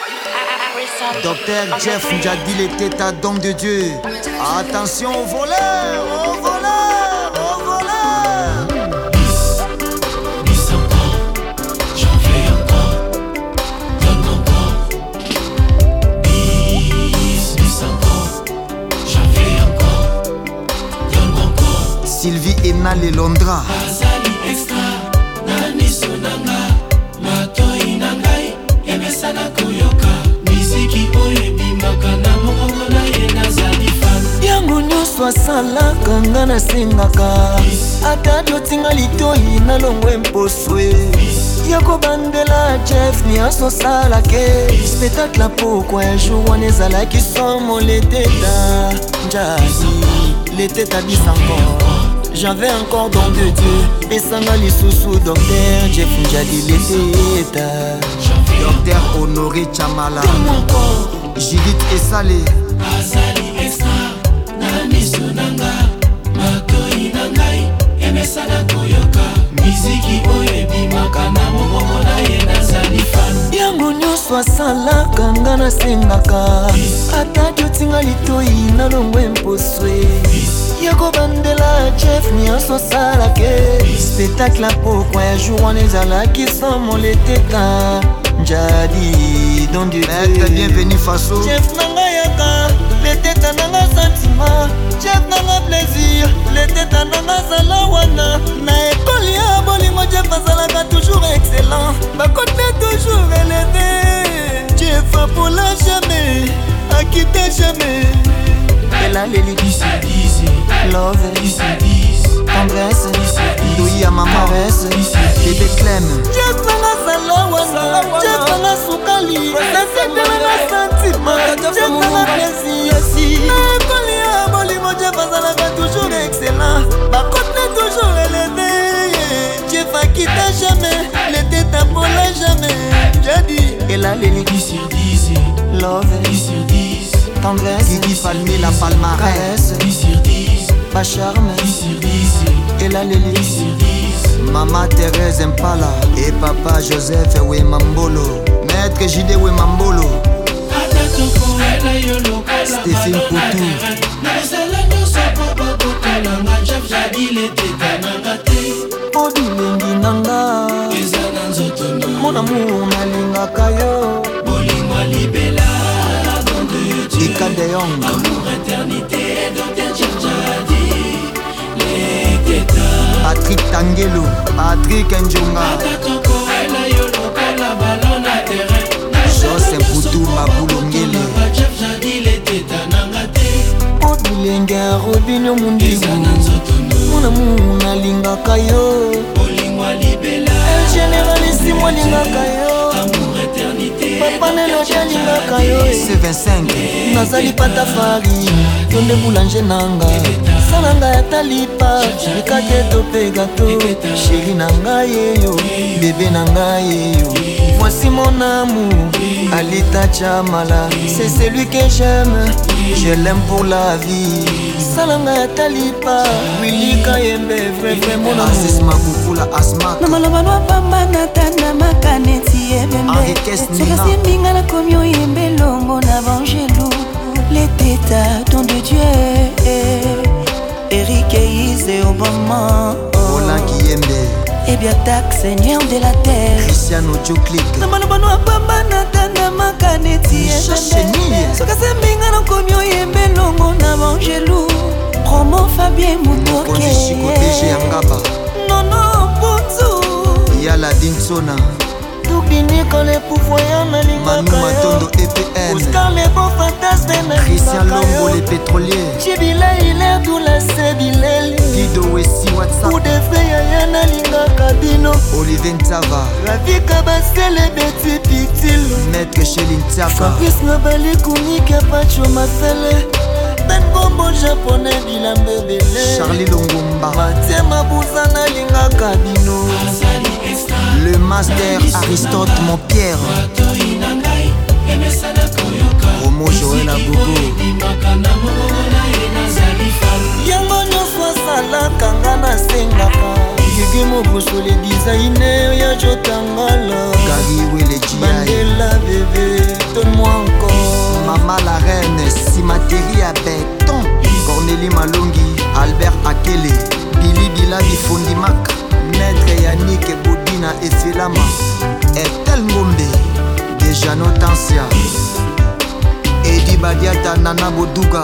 Docteur Jeff Njadi, il était ta don de Dieu. Attention aux voleurs, aux voleurs, aux voleurs. Bis encore, j'en fais encore. Donne encore. Bis encore, j'en fais encore. Donne encore. Sylvie Enal et Londra. Azali extra, nani sonanga. Matoi nangai, emesana koyoka. Miziki oyo ebimaka na mongongo na ye nazali fan. Yango nyonso asalaka nga nasengaka. Ata totinga litoi nalongwe mposwe. Yako bandela Jeff nyonso salake. Spectacle pokwa un jour wana ezalaki somo leteta. Njadi, leteta bis encore. J'avais encore don de Dieu. Esanga lisusu docteur Jeff Njadi leteta. Docteur Honoré Chamala. Judith Esale. Azali extra, nani sonanga. Matoi nangai, emesana koyoka. Miziki oyo ebimaka na mongongo na ye nazali fan. Yango nyonso asalaka nga nasengaka. Ata totinga litoi nalongwe mposwe. Yako bandela Jeff nyonso salake. Spectacle pokwa un jour wana ezalaki somo leteta. Njadi, don du Maître, bienvenue Faso. Jeff nanga yaka, leteta nanga sentiment. Jeff nanga plaisir, leteta nanga zalawana. Na ekoli ya bolingo Jeff azalaka toujours excellent. Bakote toujours élevé. Jeff apola jamais, akite jamais. Elle a les lits, love, tendresse, Doui à maman. caresse, Bébé Clem. Jeff nanga zalawana, Jeff nanga sukali, leteta nanga sentiment. Jeff nanga plaisir. Na ekoli ya bolingo Jeff azalaka toujours excellent. Bakote toujours élevé. Jeff akite jamais, leteta apola jamais. Jadi, elle a les lits, 10 sur 10, love, 10 sur 10, tendresse, Didi Palmier, la palmarès. caresse, 10 sur 10, pas charme, 10 sur 10, elle a les 10 lits. sur 10. Maman Thérèse Impala. Et papa Joseph Wemambolo. Maître J.D. Wemambolo. Stéphane Poutou. Odilengi nanga, mon amour nalingaka yo. Ika de Yong. Patrick Tangelo. Patrick Njonga. Joseph Poutou Maboulongele. Odilengi Robinho Mundibu, mon amour nalingaka yo. El généralissimo alingaka yo. Papa Nelo alingaka yo. C25. Nazali patafari, yo nde boulanger nanga. Salanga ya talipa, mikate to pe gato. Chéri nanga yeyo, bébé nanga yeyo. Voici mon amour, Alita Chamala. C'est celui que j'aime, je l'aime pour la vie. Salanga ya talipa, Willy Kayembe, vrai vrai mon Aziz amour. Makukula Asma. namaloba lwapamba natanda makaneti yebembe Enriquez Nina. sokaseminga nakomi oyembe longo na bangelo leteta don de Dieu Eric Eise Obama Roland Kiyembe. Ebiatak Seigneur de la terre Cristiano Joklik. namaloba lwapamba natanda makaneti Chenille. sokaseminga nakomi oyembe longo na bangelo promo Fabien Mutoke Konzi Chico DG Yangaba. nono Ponzu Yala Dinsona. Toubini quand les pouvoirs Manu nalingaka Matondo yo. EPN. Oscar les beaux fantasmes Christian nalingaka Lombo yo. les pétroliers. Chibila il est d'où la Sebilel. Guido Wessi Coup WhatsApp. de feu yaya nalingaka bino. Olivier Ntava. Ravika basele beti pitil. Maître Chéline Tiaka. Fabrice Nobali kunika pacho masele. Ben bombo japonais bilambe bele. Charlie Longomba. Matema buza nalingaka bino. Le master Aristote mon Pierre. Romo Joël Agogo. Yango nyonso asalaka nga nasengaka. Gigi Mobusu le designer ya Jotangala. Gary Wele G.I. Mandela bébé, ya Béton, Cornélie Malongi, Albert Akele, Billy Bilabi Fondimak, Maître Yannick Boudina Efilama, Etel Ngombe, Dejano Tansia, Edi Badiata Nana Boduga.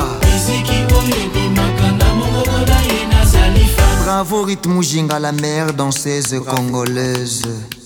Bravo Ritmou Jinga, la meilleure danseuse congolaise.